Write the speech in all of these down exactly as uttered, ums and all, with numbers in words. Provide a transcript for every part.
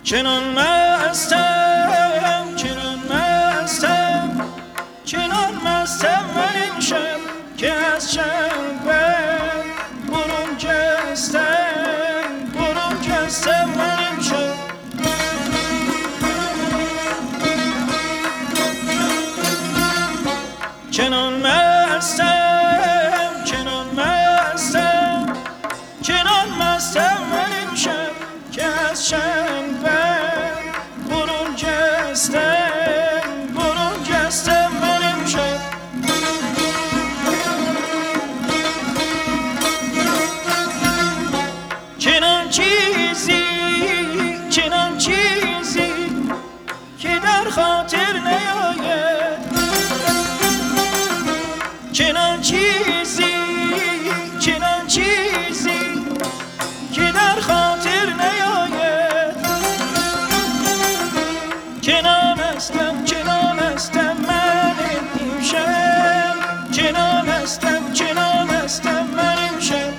چنان مستم چنان مستم چنان مستم من امشب که از شنبه برون جستم برون جستم من امشب. چنان مستم چنان مستم چنان مستم من امشب که از شنبه برون جستم برون جستم من امشب. چنان چیزی چنان چیزی که در خاطر نیاید، چنان چیزی چنان چیزی که در خاطر نیاید. چنان هستم چنان هستم من امشب، چنان هستم چنان هستم من امشب.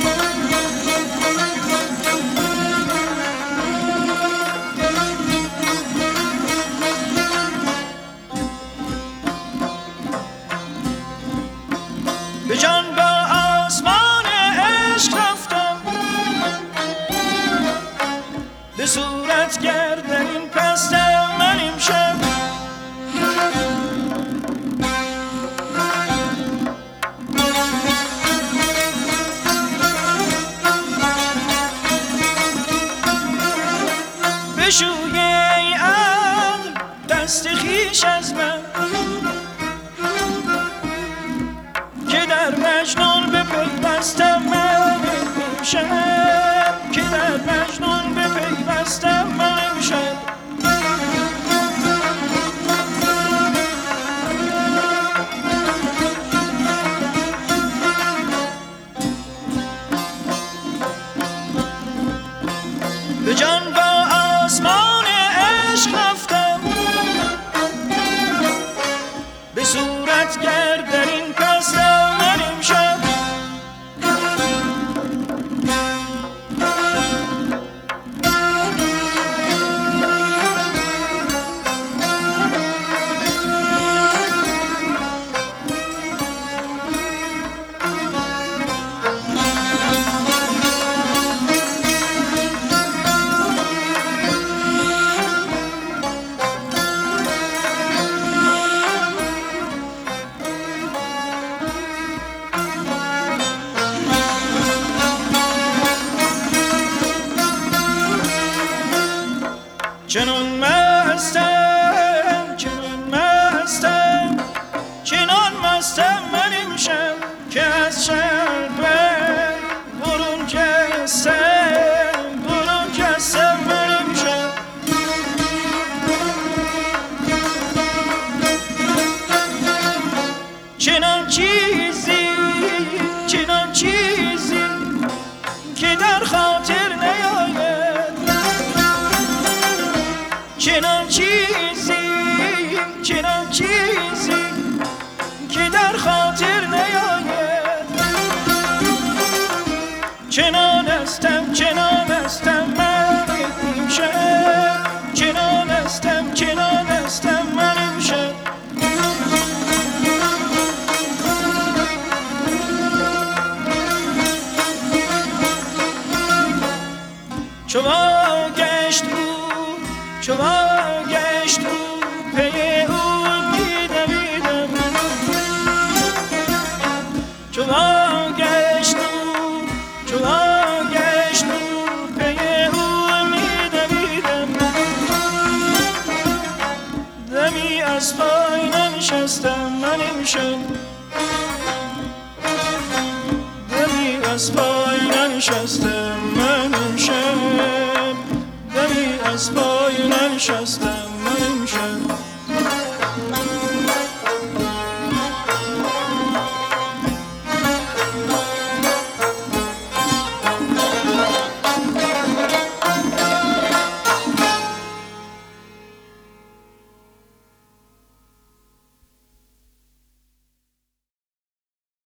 به جان با آسمان عشق رفتم، به صورت گردن این پستم من امشب. بشوی ای عقل دست خویش از من که در مجنون بپیوستم من امشب، که در مجنون بپیوستم من امشب. به جان با آسمان عشق رفتم، به صورت گردن این پستم من امشب. چنان مستم چنان مستم چنان مستم من امشب که از شنبه برون جستم برون جستم من امشب. چنان چیزی چنان چیزی که در خاطر نیاید، چنان چیزی چنان چیزی که در خاطر نیاید. چنان هستم چنان هستم من امشب، چنان هستم چنان هستم من امشب. چو گشت او چو گشت او پی او می‌دویدم، چو گشت او چو گشت او پی او می‌دویدم. دمی از پای ننشستم من امشب، دمی از پای ننشستم من امشب، دمی از پای ننشستم.